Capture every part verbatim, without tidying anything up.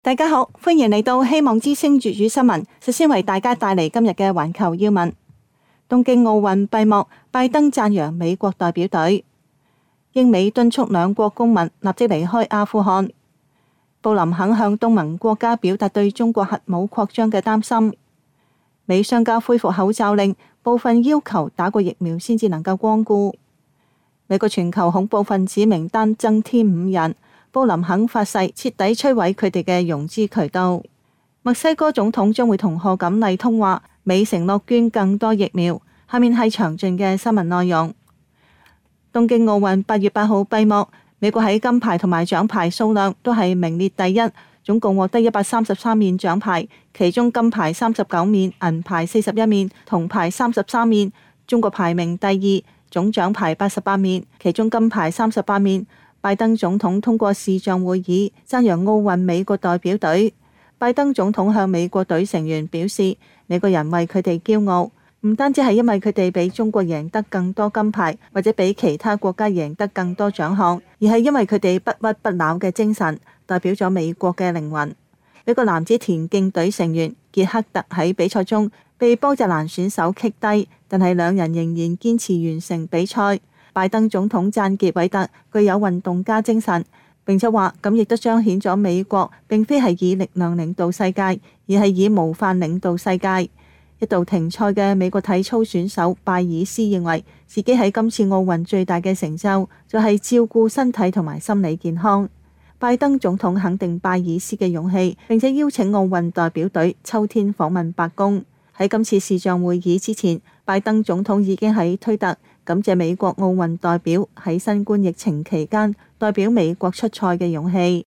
大家好，歡迎嚟到希望之聲粵語新聞。首先為大家帶嚟今日嘅環球要聞。東京奧運閉幕，拜登讚揚美國代表隊。英美敦促兩國公民立即離開阿富汗。布林肯向東盟國家表達對中國核武擴張嘅擔心。美商家恢復口罩令，部分要求打過疫苗先至能夠光顧。美國全球恐怖分子名單增添五人。布林肯發誓徹底摧毀佢哋嘅融資渠道。墨西哥總統將會同賀錦麗通話，美承諾捐更多疫苗。下面係詳盡嘅新聞內容。東京奧運八月八號閉幕，美國喺金牌同埋獎牌數量都係名列第一，總共獲得一百三十三面獎牌，其中金牌三十九面，銀牌四十一面，銅牌三十三面。中國排名第二，總獎牌八十八面，其中金牌三十八面。拜登總統通過視像會議讚揚奧運美國代表隊。拜登總統向美國隊成員表示，美國人為佢哋驕傲，唔單止係因為佢哋比中國贏得更多金牌，或者比其他國家贏得更多獎項，而係因為佢哋不屈不撓嘅精神，代表咗美國嘅靈魂。美國男子田徑隊成員傑克特喺比賽中被波特蘭選手擊低，但係兩人仍然堅持完成比賽。拜登總統讚傑偉特具有運動家精神，並且話咁亦都彰顯咗美國並非係以力量領導世界，而係以模範領導世界。一度停賽嘅美國體操選手拜爾斯認為自己喺今次奧運最大嘅成就就係照顧身體同埋心理健康。拜登總統肯定拜爾斯嘅勇氣，並且邀請奧運代表隊秋天訪問白宮。喺今次視像會議之前，拜登總統已經喺推特感謝美國奧運代表喺新冠疫情期間代表美國出賽嘅勇氣。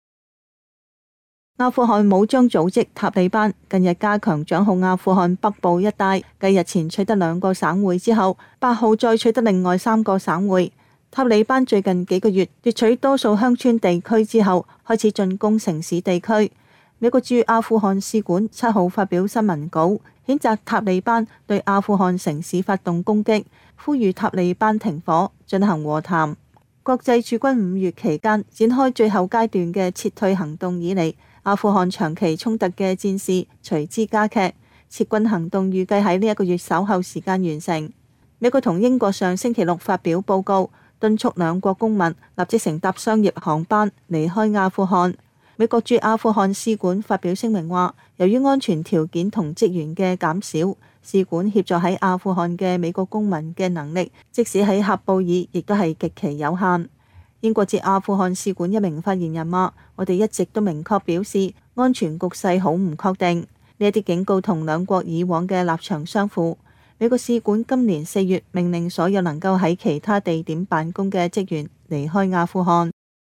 阿富汗武裝組織塔利班近日加強掌控阿富汗北部一帶，繼日前取得兩個省會之後，八號再取得另外三個省會。塔利班最近幾個月奪取多數鄉村地區之後，開始進攻城市地區。美國駐阿富汗使館七號發表新聞稿，譴責塔利班對阿富汗城市發動攻擊，呼籲塔利班停火，進行和談。國際駐軍五月期間展開最後階段嘅撤退行動以嚟，阿富汗長期衝突嘅戰事隨之加劇。撤軍行動預計喺呢一個月稍後時間完成。美國同英國上星期六發表報告，敦促兩國公民立即乘搭商業航班離開阿富汗。美國駐阿富汗使館發表聲明話，由於安全條件同職員嘅減少，使館協助喺阿富汗嘅美國公民嘅能力，即使喺喀布爾亦都係極其有限。英國駐阿富汗使館一名發言人話，我哋一直都明確表示安全局勢好唔確定。呢一啲警告同兩國以往嘅立場相符。美國使館今年四月命令所有能夠喺其他地點辦公嘅職員離開阿富汗。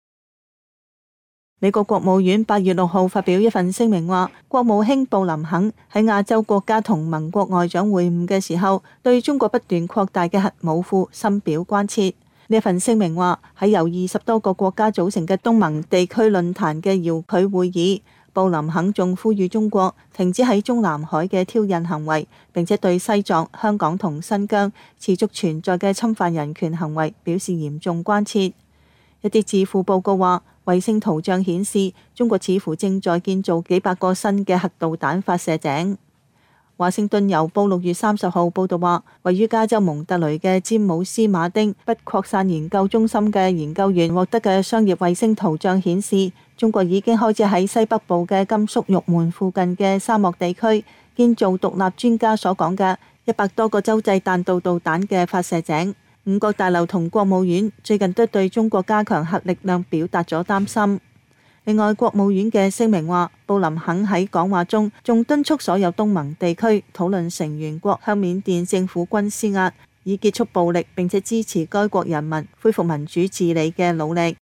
美國國務院八月六號發表一份聲明話，國務卿布林肯喺亞洲國家同盟國外長會晤嘅時候，對中國不斷擴大嘅核武庫深表關切。呢份聲明話，喺由二十多個國家組成嘅東盟地區論壇嘅遙距會議，布林肯仲呼籲中國停止喺中南海嘅挑釁行為，並且對西藏、香港同新疆持續存在嘅侵犯人權行為表示嚴重關切。一啲智庫報告話，衛星圖像顯示中國似乎正在建造幾百個新嘅核導彈發射井。華盛頓郵報六月三十號報道話，位於加州蒙特雷嘅詹姆斯馬丁不擴散研究中心嘅研究員獲得嘅商業衛星圖像顯示，中國已經開始喺西北部嘅甘肅玉門附近嘅沙漠地區建造獨立專家所講嘅一百多個洲際彈道導彈嘅發射井。五角大樓同國務院最近都對中國加強核力量表達咗擔心。另外，國務院嘅聲明話，布林肯喺講話中仲敦促所有東盟地區討論成員國向緬甸政府軍施壓，以結束暴力並且支持該國人民恢復民主治理嘅努力。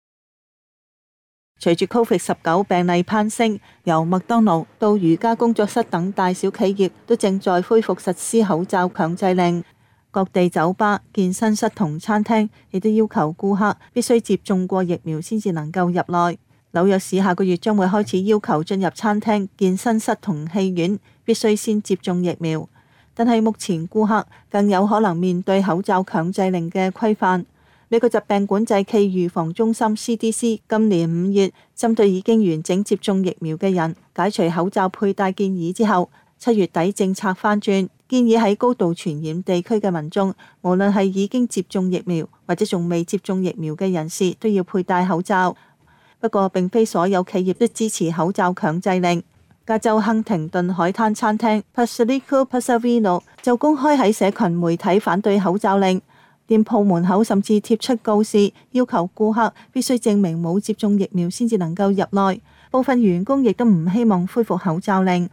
隨住 Covid 十九 病例攀升，由麥當勞到瑜伽工作室等大小企業都正在恢復實施口罩強制令。各地酒吧、健身室同餐廳亦都要求顧客必須接種過疫苗先至能夠入內。紐約市下個月將會開始要求進入餐廳、健身室同戲院必須先接種疫苗，但係目前顧客更有可能面對口罩強制令嘅規範。 美國疾病管制暨預防中心 C D C 今年五月針對已經完整接種疫苗嘅人解除口罩佩戴建議之後，七月底政策翻轉，建議喺高度傳染地區嘅民眾，無論係已經接種疫苗或者仲未接種疫苗嘅人士，都要佩戴口罩。不過並非所有企業都支持口罩強制令。加州亨廷頓海灘餐廳 Paselico Pasavino 就公開喺社群媒體反對口罩令，店鋪門口甚至貼出告示，要求顧客必須證明冇接種疫苗先至能夠入內。部分員工亦都唔希望恢復口罩令。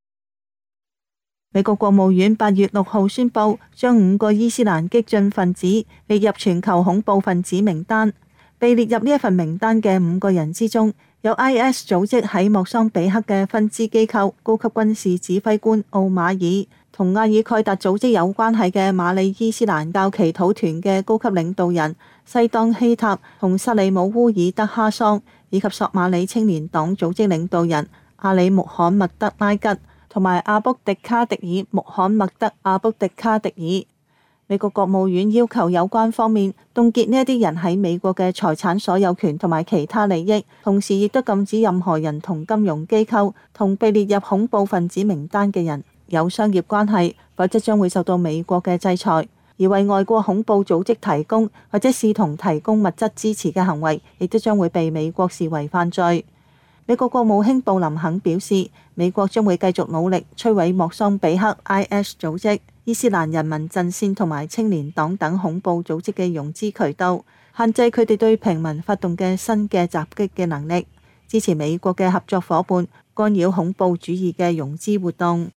美國國務院八月六號宣布，將五個伊斯蘭激進分子列入全球恐怖分子名單。被列入呢一份名單嘅五個人之中，有 I S 組織喺莫桑比克嘅分支機構高級軍事指揮官奧馬爾，同阿爾蓋達組織有關係嘅馬里伊斯蘭教祈禱團嘅高級領導人西當希塔同薩利姆烏爾德哈桑，以及索馬里青年黨組織領導人阿里穆罕默德拉吉同埋阿卜迪卡迪爾穆罕默德阿卜迪卡迪爾。美國國務院要求有關方面凍結呢一啲人喺美國嘅財產所有權同埋其他利益，同時亦都禁止任何人同金融機構同被列入恐怖分子名單嘅人有商業關係，否則將會受到美國嘅制裁。而為外國恐怖組織提供或者試圖提供物質支持嘅行為，亦都將會被美國視為犯罪。美國國務卿布林肯表示，美國將會繼續努力摧毀莫桑比克 I S 組織、伊斯蘭人民陣線同埋青年黨等恐怖組織嘅融資渠道，限制佢哋對平民發動嘅新嘅襲擊嘅能力，支持美國嘅合作夥伴干擾恐怖主義嘅融資活動。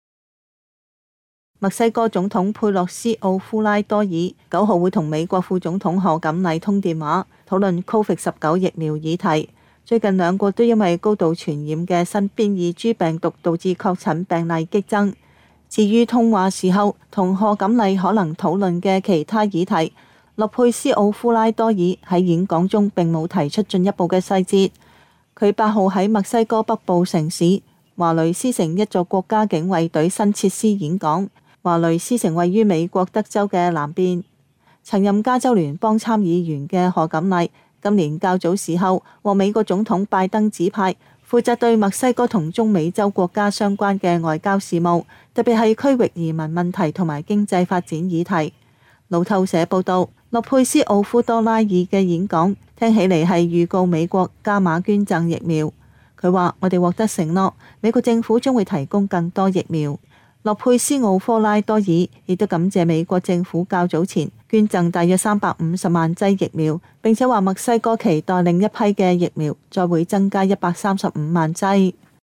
墨西哥總統佩洛斯奧夫拉多爾九號會同美國副總統賀錦麗通電話，討論 Covid 十九 疫苗議題。最近兩國都因為高度傳染嘅新變異株病毒導致確診病例激增。至於通話時候同賀錦麗可能討論嘅其他議題，洛佩斯奧夫拉多爾喺演講中並冇提出進一步嘅細節。佢八號喺墨西哥北部城市華雷斯城一座國家警衛隊新設施演講。華雷斯城位於美國德州嘅南邊。曾任加州聯邦參議員嘅賀錦麗今年較早時候獲美國總統拜登指派，負責對墨西哥同中美洲國家相關嘅外交事務，特別係區域移民問題同埋經濟發展議題。路透社報道，洛佩斯奧夫多拉爾嘅演講聽起嚟係預告美國加碼捐贈疫苗。佢話：我哋獲得承諾，美國政府將會提供更多疫苗。洛佩斯奧科拉多爾亦都感謝美國政府較早前捐贈大約三百五十萬劑疫苗，並且話墨西哥期待另一批嘅疫苗再會增加一百三十五萬劑。